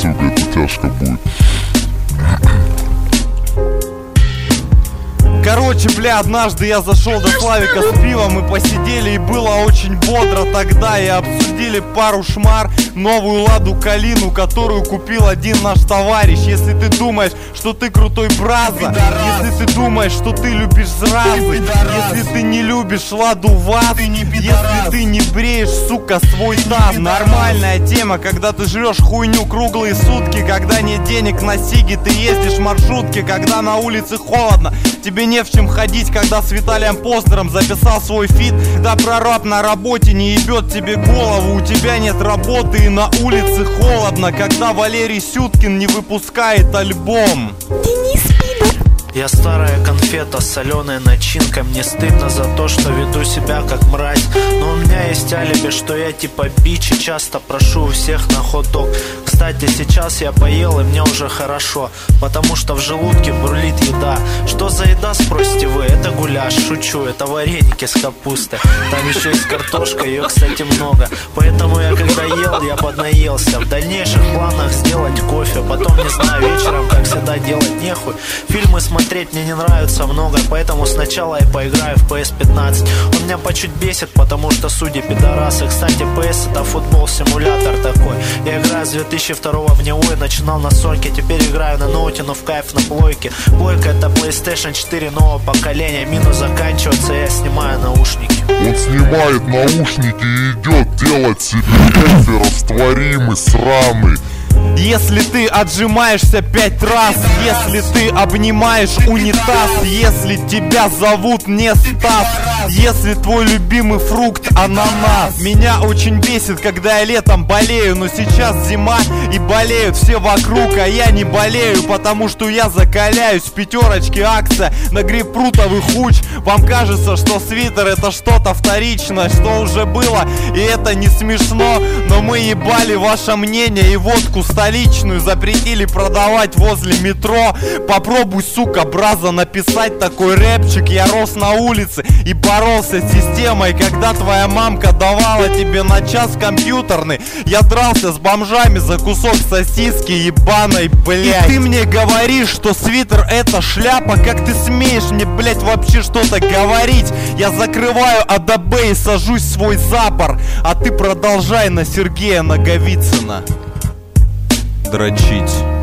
сука, это тяжко будет. Короче, бля, однажды я зашел до Славика с пивом, мы посидели, и было очень бодро тогда. И обсудили пару шмар, новую Ладу Калину, которую купил один наш товарищ. если ты думаешь, что ты крутой браза, если ты думаешь, что ты любишь зразы, если ты не любишь Ладу ВАЗ, если ты не бреешь, сука, свой таз. Нормальная тема, когда ты жрешь хуйню круглые сутки, когда нет денег на сиги, ты ездишь в маршрутке, когда на улице холодно, тебе не в чем ходить, когда с Виталием Познером записал свой фит, когда прораб на работе не ебет тебе голову, у тебя нет работы и на улице холодно, когда Валерий Сюткин не выпускает альбом. Я старая конфета с соленой начинкой. Мне стыдно за то, что веду себя как мразь, но у меня есть алиби, что я типа бич, и часто прошу у всех на хот-дог. Кстати, сейчас я поел, и мне уже хорошо, потому что в желудке бурлит еда. Что за еда, спросите вы? Это гуляш, шучу, это вареники с капустой. Там еще есть картошка, ее, кстати, много. Поэтому я когда ел, я поднаелся. В дальнейших планах сделать кофе, потом, не знаю, вечером, как всегда, делать нехуй. Фильмы смотреть мне не нравится много, поэтому сначала я поиграю в PS15. Он меня по чуть бесит, потому что судьи пидорасы. Кстати, PS это футбол-симулятор такой. Я играю с 2002 в него и начинал на сольке. Теперь играю на ноуте, но в кайф на плойке. Плойка это PlayStation 4 нового поколения. Минус заканчивается, я снимаю наушники. Он снимает наушники и идет делать себе кофе растворимый, сраный. Если ты отжимаешься 5 раз, если ты обнимаешь унитаз, если тебя зовут не Стас, если твой любимый фрукт ананас. Меня очень бесит, когда я летом болею, но сейчас зима и болеют все вокруг, а я не болею, потому что я закаляюсь. В пятерочке акция на грейпфрутовый хуч. Вам кажется, что свитер это что-то вторичное, что уже было, и это не смешно, но мы ебали ваше мнение и водку столичную запретили продавать возле метро. Попробуй, сука, браза, написать такой рэпчик. Я рос на улице и боролся с системой. Когда твоя мамка давала тебе на час компьютерный, я дрался с бомжами за кусок сосиски ебаной, блядь. И ты мне говоришь, что свитер это шляпа? Как ты смеешь мне, блядь, вообще что-то говорить? Я закрываю АДБ и сажусь в свой запор, а ты продолжай на Сергея Наговицына дрочить.